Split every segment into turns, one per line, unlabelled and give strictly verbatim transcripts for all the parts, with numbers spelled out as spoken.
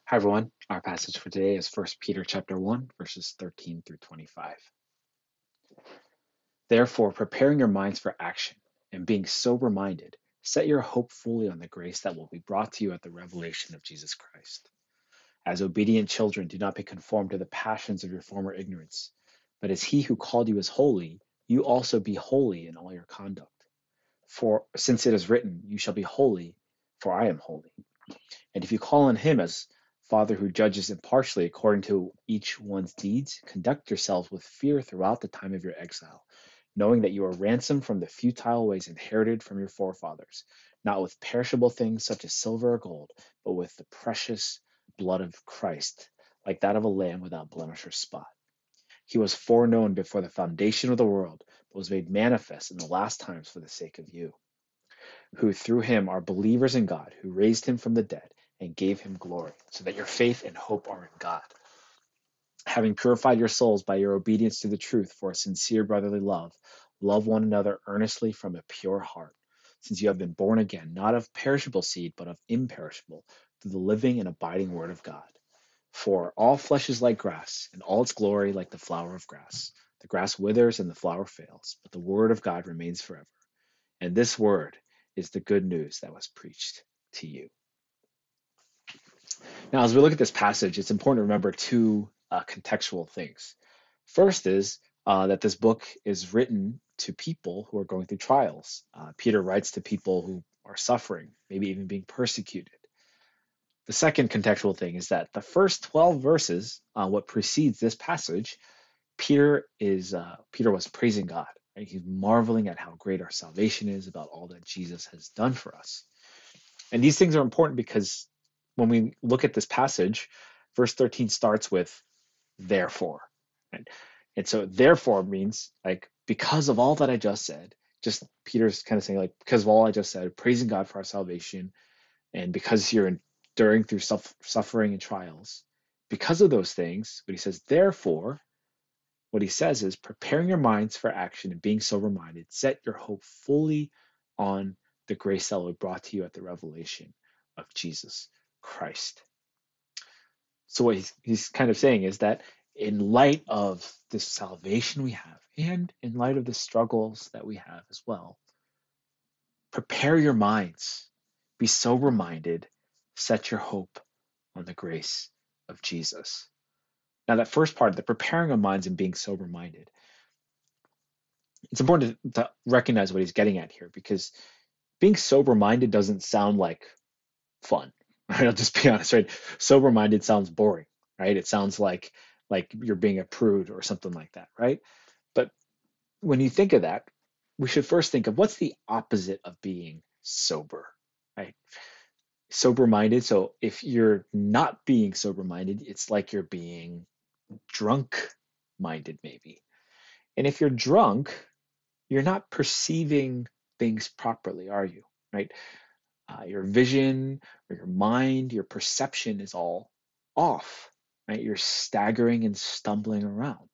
Hi everyone. Our passage for today is First Peter chapter one, verses thirteen through twenty-five. Therefore, preparing your minds for action and being sober-minded, set your hope fully on the grace that will be brought to you at the revelation of Jesus Christ. As obedient children, do not be conformed to the passions of your former ignorance, but as he who called you is holy, you also be holy in all your conduct. For since it is written, you shall be holy, for I am holy. And if you call on him as Father who judges impartially according to each one's deeds, conduct yourselves with fear throughout the time of your exile, knowing that you are ransomed from the futile ways inherited from your forefathers, not with perishable things such as silver or gold, but with the precious blood of Christ, like that of a lamb without blemish or spot. He was foreknown before the foundation of the world, but was made manifest in the last times for the sake of you, who through him are believers in God, who raised him from the dead and gave him glory, so that your faith and hope are in God. Having purified your souls by your obedience to the truth for a sincere brotherly love, love one another earnestly from a pure heart, since you have been born again, not of perishable seed, but of imperishable, through the living and abiding word of God. For all flesh is like grass, and all its glory like the flower of grass. The grass withers and the flower fails, but the word of God remains forever. And this word is the good news that was preached to you. Now, as we look at this passage, it's important to remember two uh, contextual things. First is uh, that this book is written to people who are going through trials. Uh, Peter writes to people who are suffering, maybe even being persecuted. The second contextual thing is that the first twelve verses, uh, what precedes this passage, Peter is uh, Peter was praising God. Right? He's marveling at how great our salvation is, about all that Jesus has done for us. And these things are important because when we look at this passage, verse thirteen starts with therefore. Right? And so therefore means like because of all that I just said, just Peter's kind of saying like because of all I just said, praising God for our salvation, and because you're enduring through suffering and trials, because of those things, what he says, therefore, what he says is preparing your minds for action and being sober-minded, set your hope fully on the grace that will be brought to you at the revelation of Jesus Christ. So what he's, he's kind of saying is that in light of the salvation we have, and in light of the struggles that we have as well, prepare your minds, be sober-minded, set your hope on the grace of Jesus. Now that first part, the preparing of minds and being sober-minded, it's important to, to recognize what he's getting at here, because being sober-minded doesn't sound like fun. Right? I'll just be honest, right? Sober-minded sounds boring, right? It sounds like like you're being a prude or something like that, right? But when you think of that, we should first think of what's the opposite of being sober, right? Sober-minded. So if you're not being sober-minded, it's like you're being drunk-minded, maybe. And if you're drunk, you're not perceiving things properly, are you? Right? Uh, your vision or your mind, your perception is all off, right? You're staggering and stumbling around.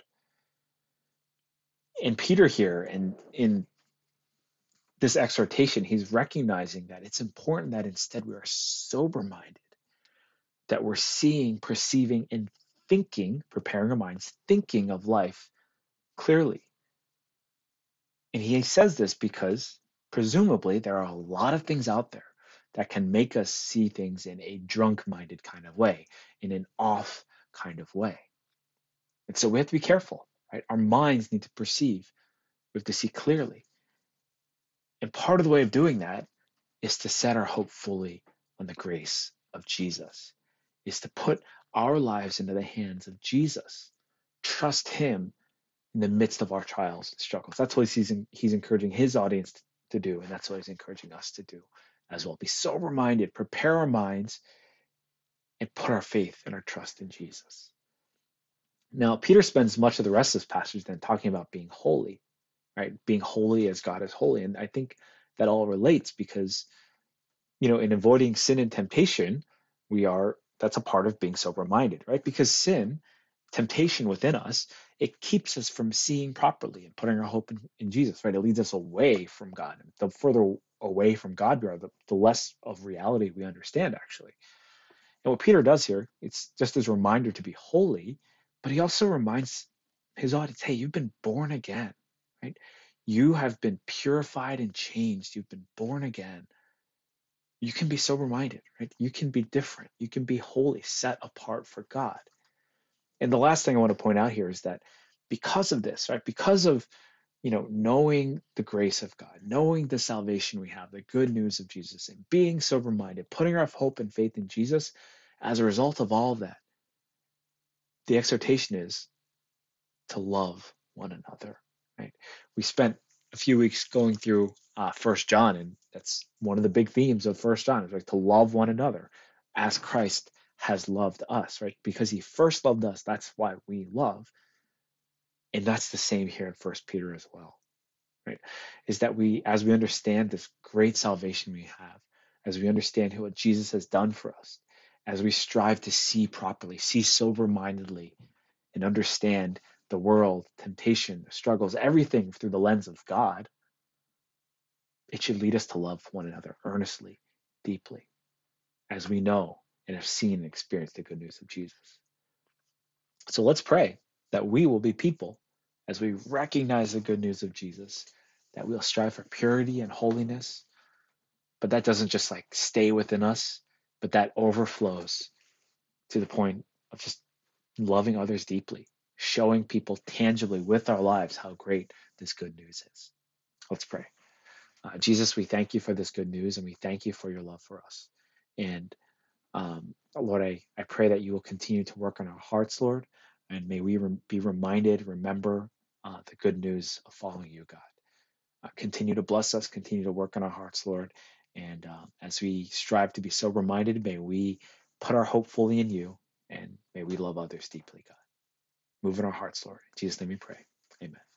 And Peter here, and in this exhortation, he's recognizing that it's important that instead we are sober-minded, that we're seeing, perceiving, and thinking, preparing our minds, thinking of life clearly. And he says this because presumably there are a lot of things out there that can make us see things in a drunk-minded kind of way, in an off kind of way. And so we have to be careful, right? Our minds need to perceive, we have to see clearly. And part of the way of doing that is to set our hope fully on the grace of Jesus, is to put our lives into the hands of Jesus, trust him in the midst of our trials and struggles. That's what he's, he's encouraging his audience to do, and that's what he's encouraging us to do as well. Be sober-minded, prepare our minds, and put our faith and our trust in Jesus. Now, Peter spends much of the rest of this passage then talking about being holy, right? Being holy as God is holy. And I think that all relates because, you know, in avoiding sin and temptation, we are, that's a part of being sober-minded, right? Because sin, temptation within us, it keeps us from seeing properly and putting our hope in, in Jesus, right? It leads us away from God. And the further away from God we are, the, the less of reality we understand, actually. And what Peter does here, it's just as a reminder to be holy, but he also reminds his audience, hey, you've been born again, right? You have been purified and changed. You've been born again. You can be sober-minded, right? You can be different. You can be holy, set apart for God. And the last thing I want to point out here is that because of this, right? Because of, you know, knowing the grace of God, knowing the salvation we have, the good news of Jesus, and being sober-minded, putting our hope and faith in Jesus, as a result of all of that, the exhortation is to love one another, right? We spent a few weeks going through uh, First John, and that's one of the big themes of First John, is like to love one another as Christ has loved us, right? Because he first loved us, that's why we love. And that's the same here in First Peter as well, right? Is that we, as we understand this great salvation we have, as we understand what Jesus has done for us, as we strive to see properly, see sober-mindedly, and understand the world, temptation, struggles, everything through the lens of God, it should lead us to love one another earnestly, deeply, as we know and have seen and experienced the good news of Jesus. So let's pray that we will be people, as we recognize the good news of Jesus, that we'll strive for purity and holiness, but that doesn't just like stay within us, but that overflows to the point of just loving others deeply, showing people tangibly with our lives how great this good news is. Let's pray. Uh, Jesus, we thank you for this good news, and we thank you for your love for us. And um, Lord, I, I pray that you will continue to work on our hearts, Lord, and may we re- be reminded, remember uh, the good news of following you, God. Uh, continue to bless us, continue to work on our hearts, Lord. And uh, as we strive to be sober-minded, may we put our hope fully in you, and may we love others deeply, God. Move in our hearts, Lord. In Jesus' name we pray. Amen.